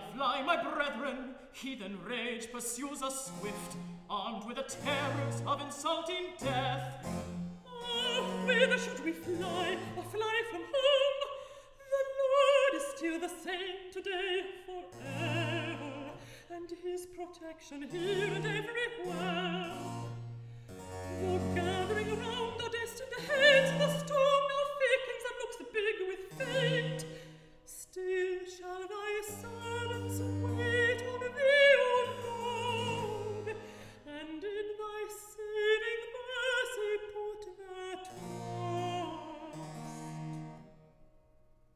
fly, my brethren, heathen rage pursues us swift, armed with the terrors of insulting death. Oh, whither should we fly, or fly from whom? The Lord is still the same today, forever, and his protection here and everywhere.